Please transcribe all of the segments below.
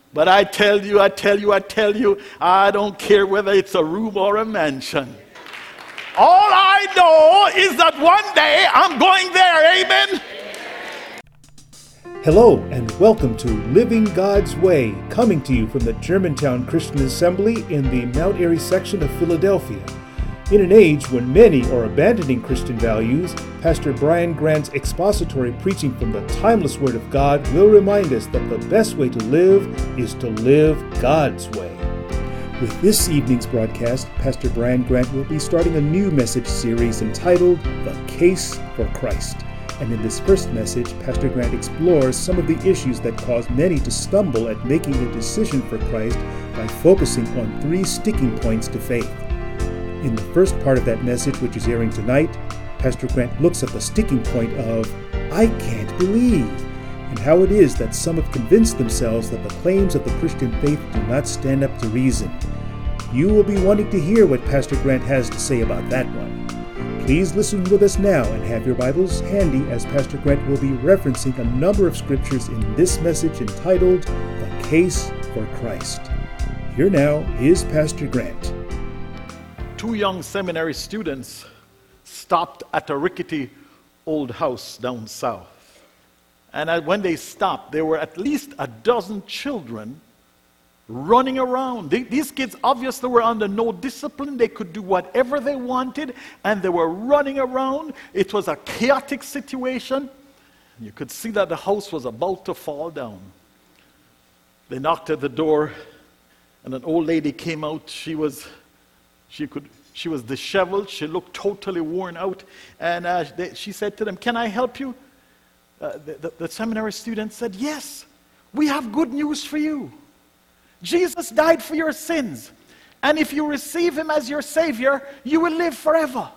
But I tell you, I don't care whether it's a room or a mansion. All I know is that one day I'm going there. Amen. Hello and welcome to Living God's Way, coming to you from the Germantown Christian Assembly in the Mount Airy section of Philadelphia. In an age when many are abandoning Christian values, Pastor Brian Grant's expository preaching from the timeless Word of God will remind us that the best way to live is to live God's way. With this evening's broadcast, Pastor Brian Grant will be starting a new message series entitled The Case for Christ. And in this first message, Pastor Grant explores some of the issues that cause many to stumble at making a decision for Christ by focusing on 3 sticking points to faith. In the first part of that message, which is airing tonight, Pastor Grant looks at the sticking point of, I can't believe, and how it is that some have convinced themselves that the claims of the Christian faith do not stand up to reason. You will be wanting to hear what Pastor Grant has to say about that one. Please listen with us now and have your Bibles handy as Pastor Grant will be referencing a number of scriptures in this message entitled, The Case for Christ. Here now is Pastor Grant. 2 young seminary students stopped at a rickety old house down south. And when they stopped, there were at least a dozen children running around. These kids obviously were under no discipline. They could do whatever they wanted, and they were running around. It was a chaotic situation. You could see that the house was about to fall down. They knocked at the door, and an old lady came out. She was disheveled. She looked totally worn out. And she said to them, "Can I help you?" The seminary student said, "Yes, we have good news for you. Jesus died for your sins. And if you receive him as your Savior, you will live forever."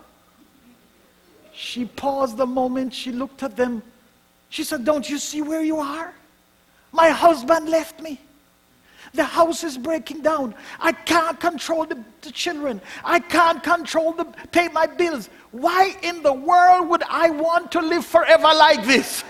She paused a moment. She looked at them. She said, "Don't you see where you are? My husband left me. The house is breaking down. I can't control the children. I can't pay my bills. Why in the world would I want to live forever like this?"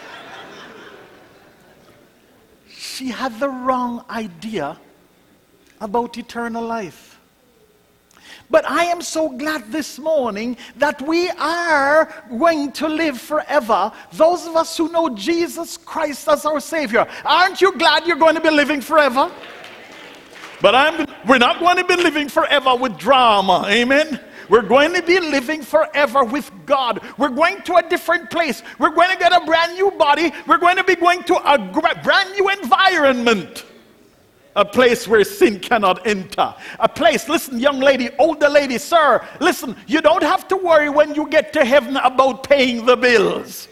She had the wrong idea about eternal life. But I am so glad this morning that we are going to live forever. Those of us who know Jesus Christ as our Savior. Aren't you glad you're going to be living forever? But we're not going to be living forever with drama. Amen? We're going to be living forever with God. We're going to a different place. We're going to get a brand new body. We're going to be going to a brand new environment. A place where sin cannot enter. A place, listen, young lady, older lady, sir, listen, you don't have to worry when you get to heaven about paying the bills.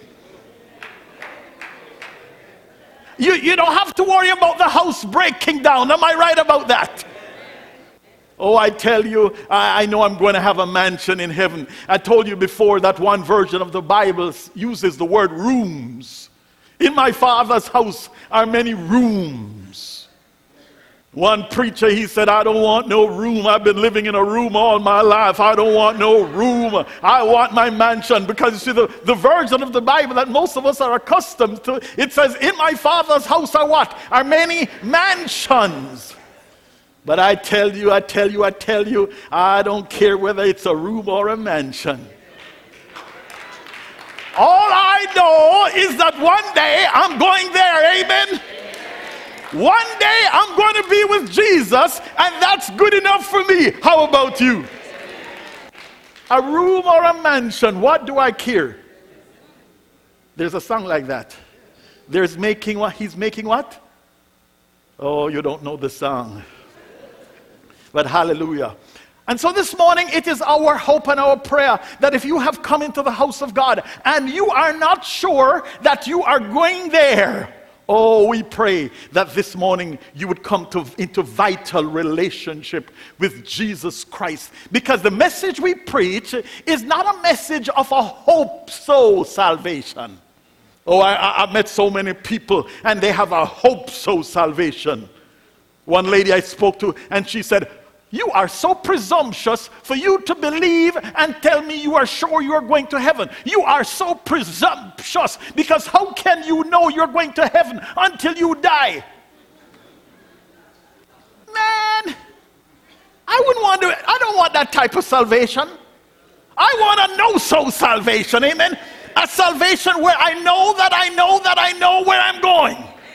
You don't have to worry about the house breaking down. Am I right about that? Oh, I tell you, I know I'm going to have a mansion in heaven. I told you before that one version of the Bible uses the word rooms. In my Father's house are many rooms. One preacher, he said, "I don't want no room. I've been living in a room all my life. I don't want no room. I want my mansion." Because you see, the version of the Bible that most of us are accustomed to, it says, "In my Father's house are what? Are many mansions." But I tell you, I don't care whether it's a room or a mansion. All I know is that one day I'm going there. Amen. One day I'm going to be with Jesus, and that's good enough for me. How about you? A room or a mansion, what do I care? There's a song like that. He's making what? Oh, you don't know the song. But hallelujah. And so this morning, it is our hope and our prayer that if you have come into the house of God and you are not sure that you are going there, oh, we pray that this morning you would come into vital relationship with Jesus Christ. Because the message we preach is not a message of a hope-so salvation. Oh, I've met so many people and they have a hope-so salvation. One lady I spoke to and she said, "You are so presumptuous for you to believe and tell me you are sure you are going to heaven. You are so presumptuous because how can you know you're going to heaven until you die?" want that type of salvation. I want a no-so salvation, amen? A salvation where I know that I know that I know where I'm going.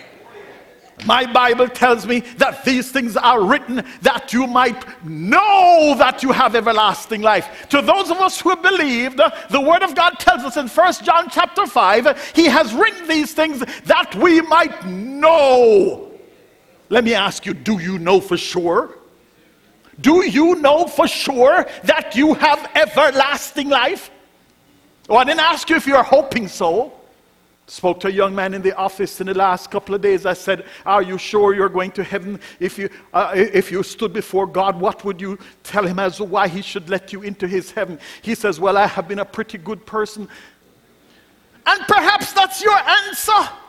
My Bible tells me that these things are written that you might know that you have everlasting life. To those of us who have believed, the Word of God tells us in 1 John chapter 5, He has written these things that we might know. Let me ask you, do you know for sure? Do you know for sure that you have everlasting life? Oh, I didn't ask you if you are hoping so. Spoke to a young man in the office in the last couple of days. I said, are you sure you're going to heaven? If you stood before God, what would you tell him as to why he should let you into his heaven? He says, well, I have been a pretty good person. And perhaps that's your answer.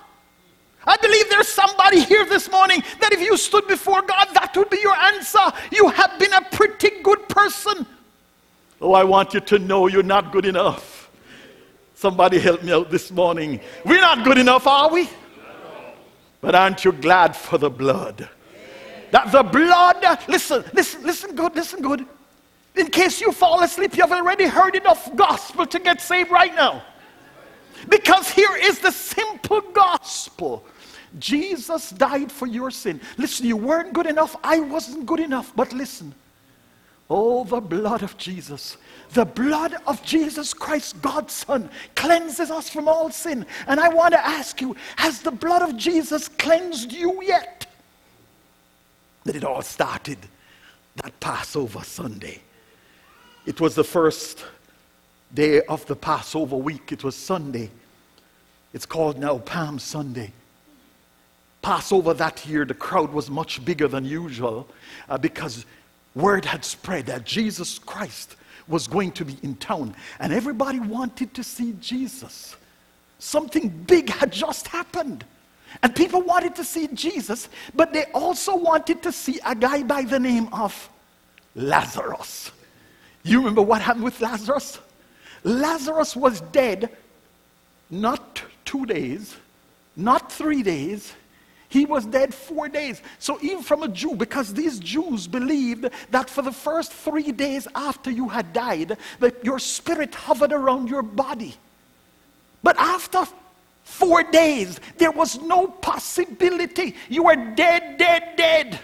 I believe there's somebody here this morning that if you stood before God, that would be your answer. You have been a pretty good person. Oh, I want you to know you're not good enough. Somebody help me out this morning. We're not good enough, are we? But aren't you glad for the blood? That the blood, listen good. In case you fall asleep, you've already heard enough gospel to get saved right now. Because here is the simple gospel. Jesus died for your sin. Listen, you weren't good enough. I wasn't good enough. But listen. Oh, the blood of Jesus. The blood of Jesus Christ, God's Son, cleanses us from all sin. And I want to ask you, has the blood of Jesus cleansed you yet? That it all started that Passover Sunday. It was the first day of the Passover week. It was Sunday. It's called now Palm Sunday. Passover that year, the crowd was much bigger than usual because word had spread that Jesus Christ was going to be in town, and everybody wanted to see Jesus. Something big had just happened, and people wanted to see Jesus, but they also wanted to see a guy by the name of Lazarus. You remember what happened with Lazarus? Lazarus was dead not 2 days, not 3 days. He was dead 4 days. So even from a Jew, because these Jews believed that for the first 3 days after you had died, that your spirit hovered around your body. But after 4 days, there was no possibility. You were dead.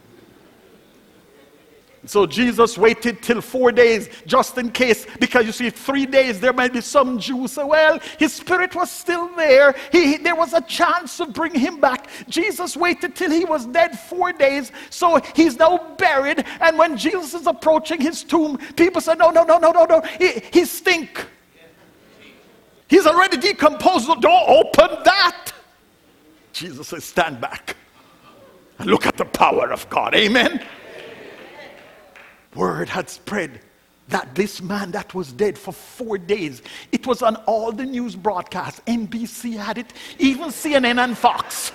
So Jesus waited till 4 days just in case, because you see 3 days there might be some Jews say, well, his spirit was still there. There was a chance to bring him back. Jesus waited till he was dead 4 days, so he's now buried. And when Jesus is approaching his tomb, people say, no, he stink. He's already decomposed. Don't open that. Jesus says, stand back and look at the power of God. Amen. Word had spread that this man that was dead for 4 days, it was on all the news broadcasts. NBC had it, even CNN and Fox.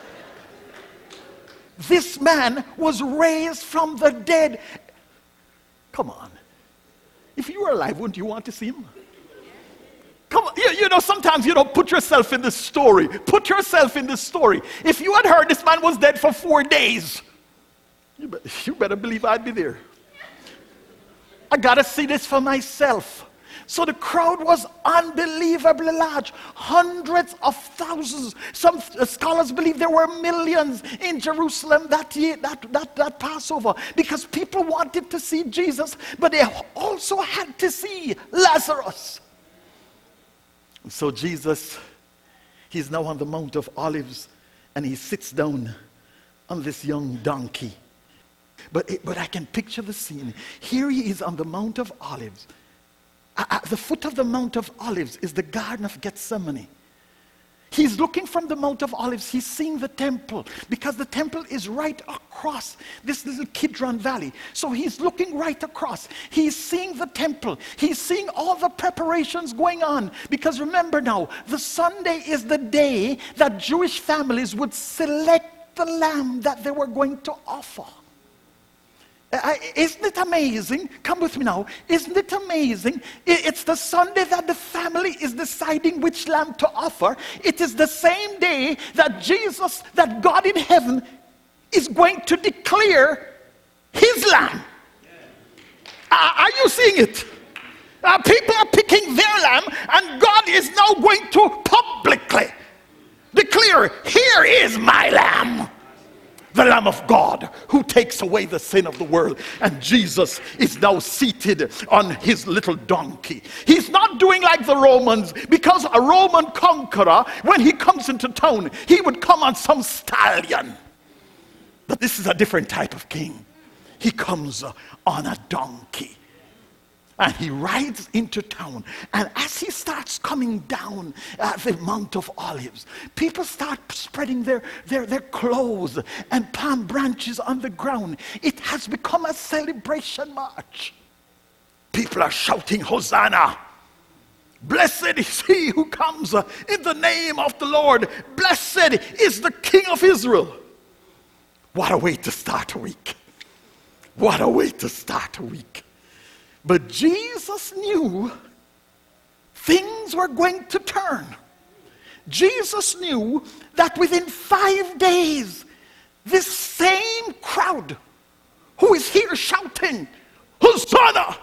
This man was raised from the dead. Come on. If you were alive, wouldn't you want to see him? Come on. You know, sometimes, put yourself in this story. Put yourself in this story. If you had heard this man was dead for 4 days, you better believe I'd be there. I got to see this for myself. So the crowd was unbelievably large. Hundreds of thousands. Some scholars believe there were millions in Jerusalem that year, that Passover. Because people wanted to see Jesus, but they also had to see Lazarus. So Jesus, he's now on the Mount of Olives, and he sits down on this young donkey. But I can picture the scene. Here he is on the Mount of Olives. At the foot of the Mount of Olives is the Garden of Gethsemane. He's looking from the Mount of Olives. He's seeing the temple, because the temple is right across this little Kidron Valley. So he's looking right across. He's seeing the temple. He's seeing all the preparations going on. Because remember now, the Sunday is the day that Jewish families would select the lamb that they were going to offer. Isn't it amazing? Come with me now. Isn't it amazing? It's the Sunday that the family is deciding which lamb to offer. It is the same day that Jesus, that God in heaven, is going to declare his lamb. Are you seeing it? People are picking their lamb, and God is now going to publicly declare, here is my lamb, the Lamb of God, who takes away the sin of the world. And Jesus is now seated on his little donkey. He's not doing like the Romans, because a Roman conqueror, when he comes into town, he would come on some stallion. But this is a different type of king. He comes on a donkey. And he rides into town. And as he starts coming down the Mount of Olives, people start spreading their clothes and palm branches on the ground. It has become a celebration march. People are shouting, Hosanna! Blessed is he who comes in the name of the Lord. Blessed is the King of Israel. What a way to start a week. What a way to start a week. But Jesus knew things were going to turn. Jesus knew that within 5 days, this same crowd who is here shouting, Hosanna!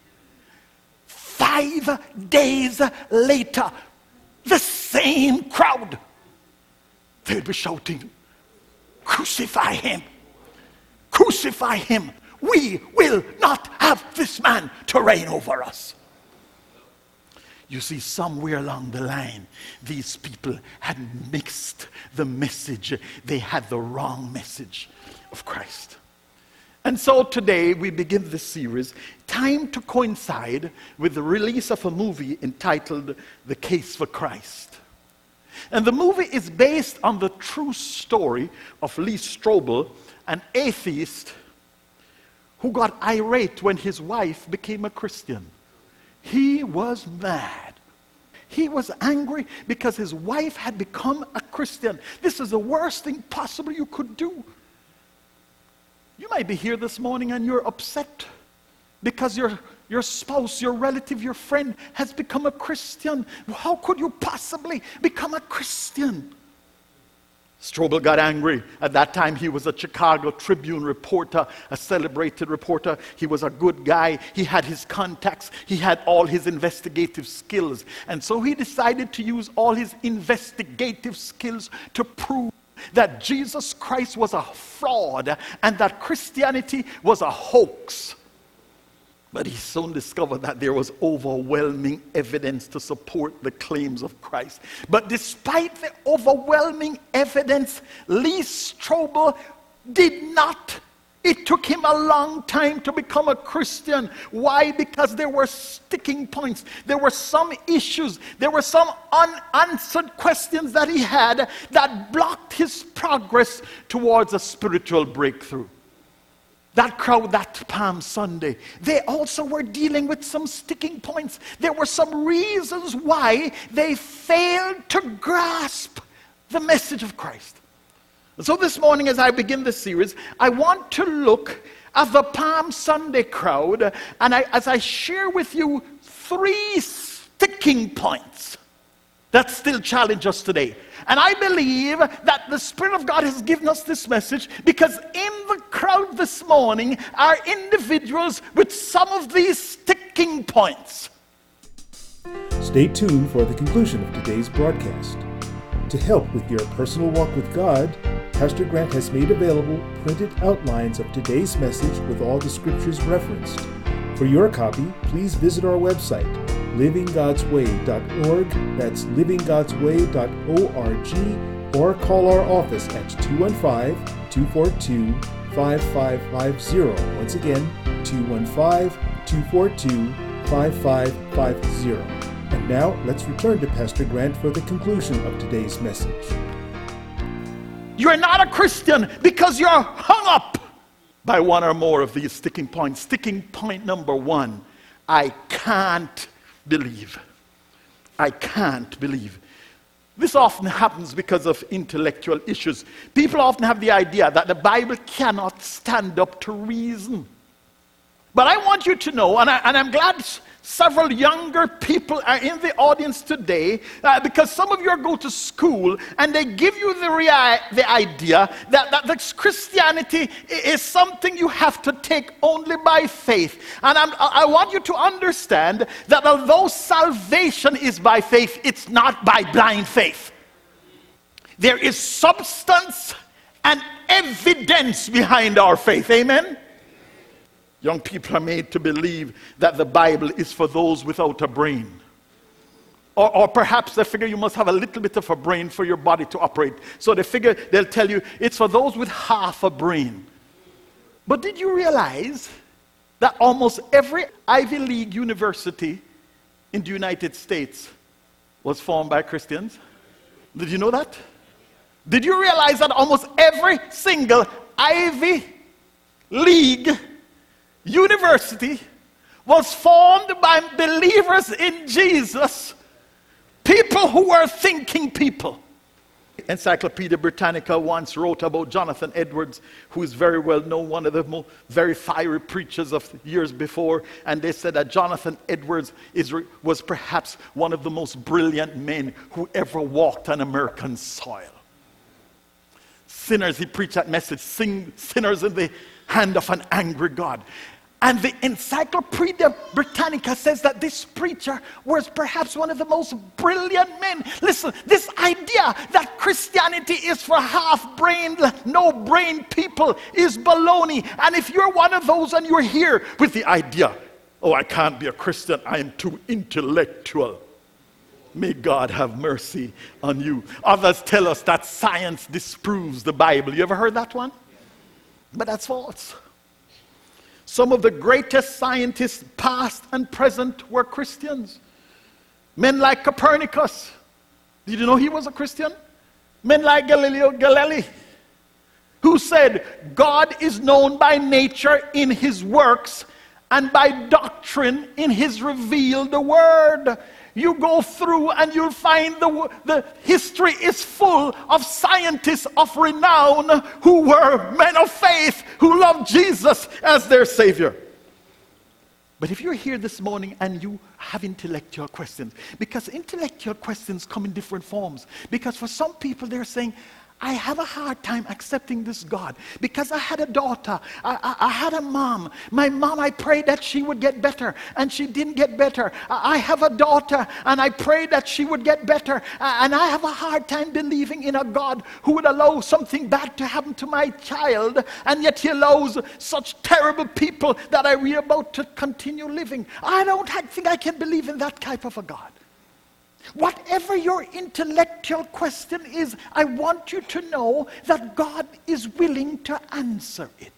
5 days later, the same crowd, they'll be shouting, crucify him! Crucify him! We will not have this man to reign over us. You see, somewhere along the line, these people had mixed the message. They had the wrong message of Christ. And so today we begin this series, timed to coincide with the release of a movie entitled The Case for Christ. And the movie is based on the true story of Lee Strobel, an atheist who got irate when his wife became a Christian. He was mad. He was angry because his wife had become a Christian. This is the worst thing possible you could do. You might be here this morning and you're upset because your spouse, your relative, your friend has become a Christian. How could you possibly become a Christian? Strobel got angry. At that time, he was a Chicago Tribune reporter, a celebrated reporter. He was a good guy. He had his contacts. He had all his investigative skills. And so he decided to use all his investigative skills to prove that Jesus Christ was a fraud and that Christianity was a hoax. But he soon discovered that there was overwhelming evidence to support the claims of Christ. But despite the overwhelming evidence, Lee Strobel did not. It took him a long time to become a Christian. Why? Because there were sticking points. There were some issues. There were some unanswered questions that he had that blocked his progress towards a spiritual breakthrough. That crowd, that Palm Sunday, they also were dealing with some sticking points. There were some reasons why they failed to grasp the message of Christ. And so this morning, as I begin this series, I want to look at the Palm Sunday crowd, and as I share with you 3 sticking points that still challenge us today. And I believe that the Spirit of God has given us this message because in the crowd this morning are individuals with some of these sticking points. Stay tuned for the conclusion of today's broadcast. To help with your personal walk with God, Pastor Grant has made available printed outlines of today's message with all the scriptures referenced. For your copy, please visit our website, livinggodsway.org, that's livinggodsway.org, or call our office at 215-242-5550. Once again, 215-242-5550. And now, let's return to Pastor Grant for the conclusion of today's message. You're not a Christian because you're hung up by one or more of these sticking points. Sticking point number 1, I can't believe. I can't believe. This often happens because of intellectual issues. People often have the idea that the Bible cannot stand up to reason. But I want you to know, and I'm glad several younger people are in the audience today, because some of you go to school and they give you the idea that Christianity is something you have to take only by faith. And I want you to understand that although salvation is by faith, it's not by blind faith. There is substance and evidence behind our faith. Amen? Young people are made to believe that the Bible is for those without a brain. Or perhaps they figure you must have a little bit of a brain for your body to operate. So they figure they'll tell you it's for those with half a brain. But did you realize that almost every Ivy League university in the United States was formed by Christians? Did you know that? Did you realize that almost every single Ivy League university was formed by believers in Jesus, people who were thinking people? Encyclopedia Britannica once wrote about Jonathan Edwards, who is very well known, one of the very fiery preachers of years before, and they said that Jonathan Edwards was perhaps one of the most brilliant men who ever walked on American soil. Sinners, he preached that message, sinners in the hand of an angry God. And the Encyclopedia Britannica says that this preacher was perhaps one of the most brilliant men. Listen, this idea that Christianity is for half-brained, no-brain people is baloney. And if you're one of those and you're here with the idea, oh, I can't be a Christian, I am too intellectual, may God have mercy on you. Others tell us that science disproves the Bible. You ever heard that one? But that's false. Some of the greatest scientists, past and present, were Christians. Men like Copernicus. Did you know he was a Christian? Men like Galileo Galilei, who said, God is known by nature in his works and by doctrine in his revealed word. You go through and you'll find the history is full of scientists of renown who were men of faith, who loved Jesus as their Savior. But if you're here this morning and you have intellectual questions, because intellectual questions come in different forms. Because for some people they're saying, I have a hard time accepting this God because I had a daughter, I had a mom. My mom, I prayed that she would get better and she didn't get better. I have a daughter and I prayed that she would get better, and I have a hard time believing in a God who would allow something bad to happen to my child, and yet he allows such terrible people that I read about to continue living. I don't think I can believe in that type of a God. Whatever your intellectual question is, I want you to know that God is willing to answer it.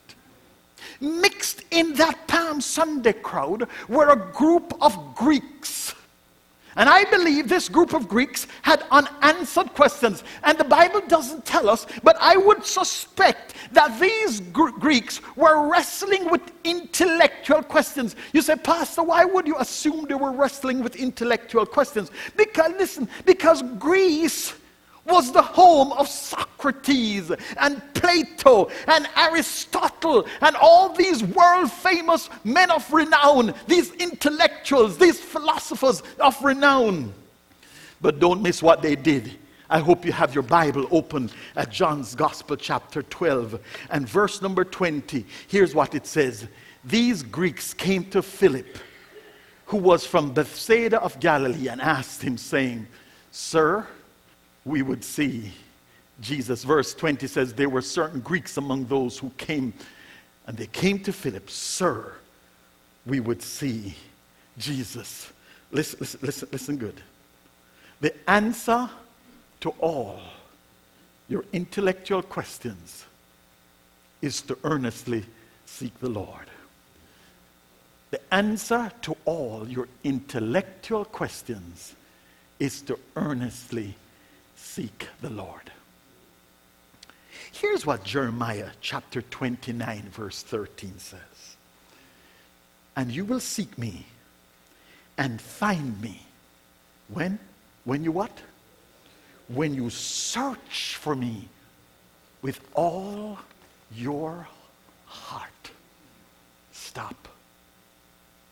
Mixed in that Palm Sunday crowd were a group of Greeks. And I believe this group of Greeks had unanswered questions. And the Bible doesn't tell us, but I would suspect that these Greeks were wrestling with intellectual questions. You say, Pastor, why would you assume they were wrestling with intellectual questions? Because Greece was the home of Socrates and Plato and Aristotle and all these world-famous men of renown, these intellectuals, these philosophers of renown. But don't miss what they did. I hope you have your Bible open at John's Gospel chapter 12 and verse number 20. Here's what it says. These Greeks came to Philip, who was from Bethsaida of Galilee, and asked him, saying, Sir, we would see Jesus. Verse 20 says, there were certain Greeks among those who came, and they came to Philip, Sir, we would see Jesus. Listen good. The answer to all your intellectual questions is to earnestly seek the Lord. The answer to all your intellectual questions is to earnestly seek the Lord. Here's what Jeremiah chapter 29 verse 13 says. And you will seek me and find me. When? When you what? When you search for me with all your heart. Stop.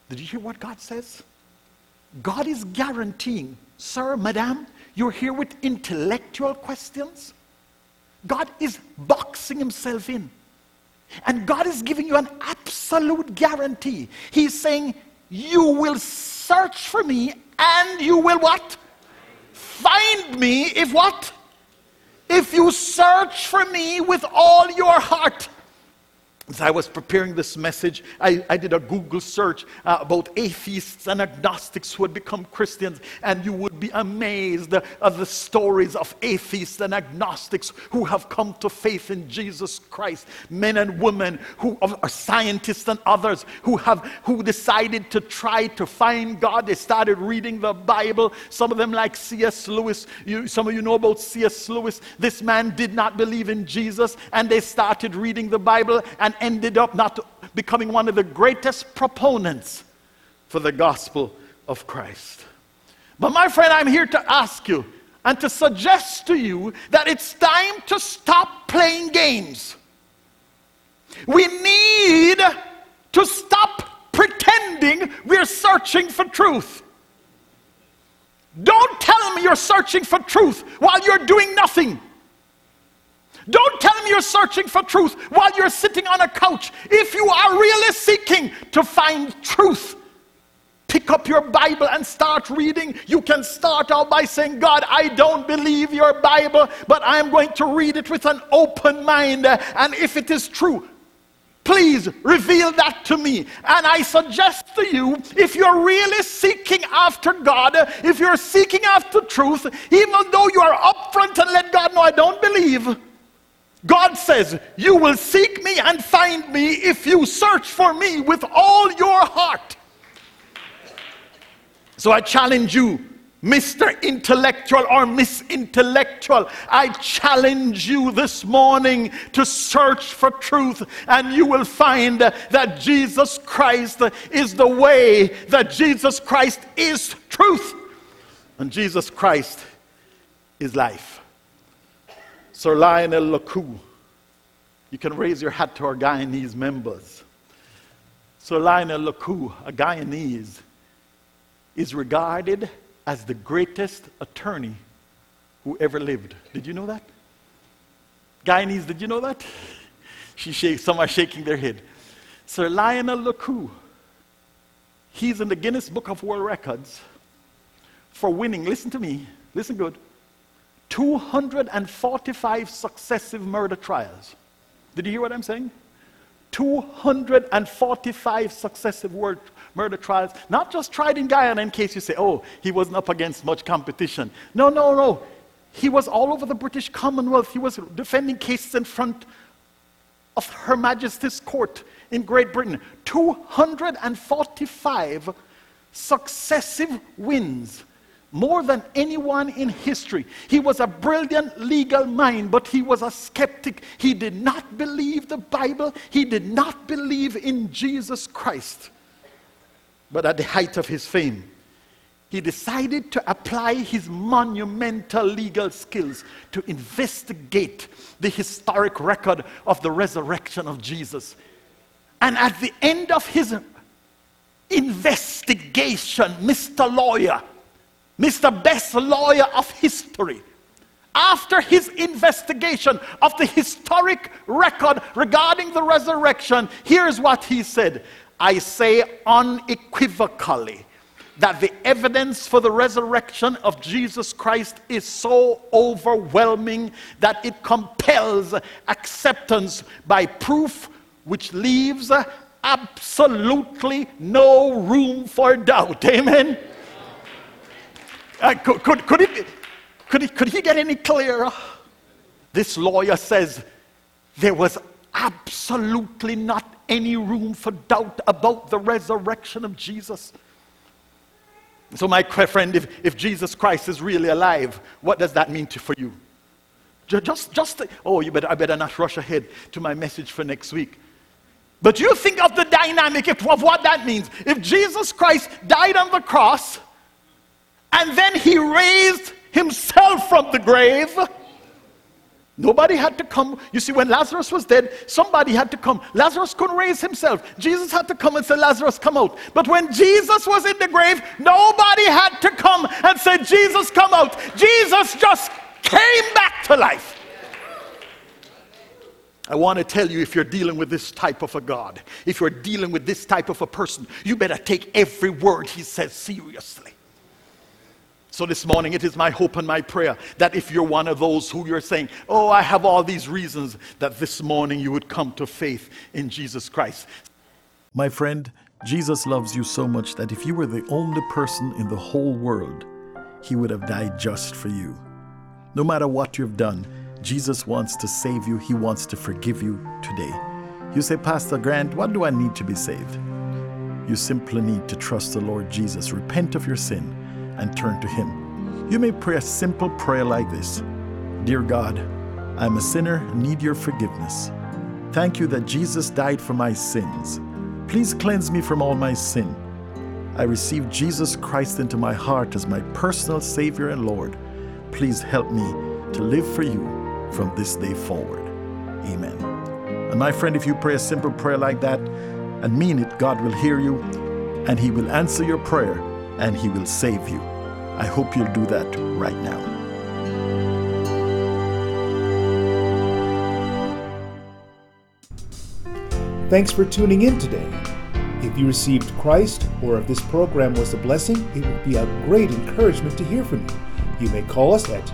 Did you hear what God says? God is guaranteeing, sir, madam, you're here with intellectual questions. God is boxing himself in. And God is giving you an absolute guarantee. He's saying, you will search for me and you will what? Find me if what? If you search for me with all your heart. As I was preparing this message, I did a Google search about atheists and agnostics who had become Christians, and you would be amazed of the stories of atheists and agnostics who have come to faith in Jesus Christ. Men and women who are scientists and others who decided to try to find God. They started reading the Bible. Some of them like C.S. Lewis. Some of you know about C.S. Lewis. This man did not believe in Jesus, and they started reading the Bible and ended up not becoming one of the greatest proponents for the gospel of Christ. But my friend, I'm here to ask you and to suggest to you that it's time to stop playing games. We need to stop pretending we're searching for truth. Don't tell me you're searching for truth while you're doing nothing. Don't tell me you're searching for truth while you're sitting on a couch. If you are really seeking to find truth, pick up your Bible and start reading. You can start out by saying, God, I don't believe your Bible, but I'm going to read it with an open mind. And if it is true, please reveal that to me. And I suggest to you, if you're really seeking after God, if you're seeking after truth, even though you are upfront and let God know I don't believe, God says, you will seek me and find me if you search for me with all your heart. So I challenge you, Mr. Intellectual or Miss Intellectual, I challenge you this morning to search for truth, and you will find that Jesus Christ is the way, that Jesus Christ is truth, and Jesus Christ is life. Sir Lionel Lecou, you can raise your hat to our Guyanese members. Sir Lionel Lecou, a Guyanese, is regarded as the greatest attorney who ever lived. Did you know that? Guyanese, did you know that? Some are shaking their head. Sir Lionel Lecou, he's in the Guinness Book of World Records for winning, listen to me, listen good, 245 successive murder trials. Did you hear what I'm saying? 245 successive murder trials. Not just tried in Guyana in case you say, oh, he wasn't up against much competition. No. He was all over the British Commonwealth. He was defending cases in front of Her Majesty's Court in Great Britain. 245 successive wins. More than anyone in history. He was a brilliant legal mind, but he was a skeptic. He did not believe the Bible. He did not believe in Jesus Christ. But at the height of his fame, he decided to apply his monumental legal skills to investigate the historic record of the resurrection of Jesus. And at the end of his investigation, Mr. Lawyer, Mr. Best Lawyer of History, after his investigation of the historic record regarding the resurrection, here's what he said. I say unequivocally that the evidence for the resurrection of Jesus Christ is so overwhelming that it compels acceptance by proof which leaves absolutely no room for doubt. Amen? Could he get any clearer? This lawyer says there was absolutely not any room for doubt about the resurrection of Jesus. So my friend, if Jesus Christ is really alive, what does that mean for you? I better not rush ahead to my message for next week. But you think of the dynamic of what that means. If Jesus Christ died on the cross, and then he raised himself from the grave, Nobody had to come. You see, when Lazarus was dead, somebody had to come. Lazarus couldn't raise himself. Jesus had to come and say, Lazarus, come out. But when Jesus was in the grave, nobody had to come and say, Jesus, come out. Jesus just came back to life. I want to tell you, if you're dealing with this type of a God, if you're dealing with this type of a person, you better take every word he says seriously. So this morning, it is my hope and my prayer that if you're one of those who you're saying, oh, I have all these reasons, that this morning you would come to faith in Jesus Christ. My friend, Jesus loves you so much that if you were the only person in the whole world, he would have died just for you. No matter what you've done, Jesus wants to save you. He wants to forgive you today. You say, Pastor Grant, what do I need to be saved? You simply need to trust the Lord Jesus, repent of your sin, and turn to him. You may pray a simple prayer like this. Dear God, I'm a sinner and need your forgiveness. Thank you that Jesus died for my sins. Please cleanse me from all my sin. I receive Jesus Christ into my heart as my personal Savior and Lord. Please help me to live for you from this day forward. Amen. And my friend, if you pray a simple prayer like that and mean it, God will hear you and he will answer your prayer and he will save you. I hope you'll do that right now. Thanks for tuning in today. If you received Christ, or if this program was a blessing, it would be a great encouragement to hear from you. You may call us at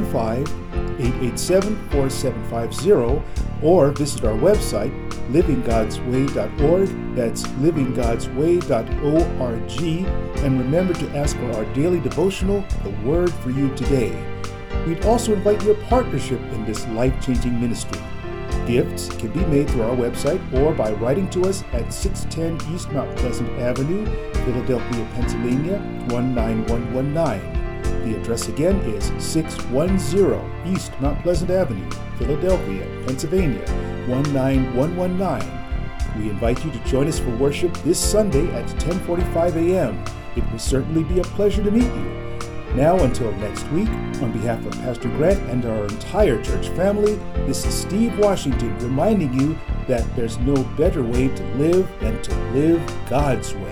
215-887-4750 or visit our website, livinggodsway.org. That's livinggodsway.org. And remember to ask for our daily devotional, The Word for You Today. We'd also invite your partnership in this life-changing ministry. Gifts can be made through our website or by writing to us at 610 East Mount Pleasant Avenue, Philadelphia, Pennsylvania, 19119. The address again is 610 East Mount Pleasant Avenue, Philadelphia, Pennsylvania, 19119. We invite you to join us for worship this Sunday at 10:45 a.m. It will certainly be a pleasure to meet you. Now, until next week, on behalf of Pastor Grant and our entire church family, this is Steve Washington reminding you that there's no better way to live than to live God's way.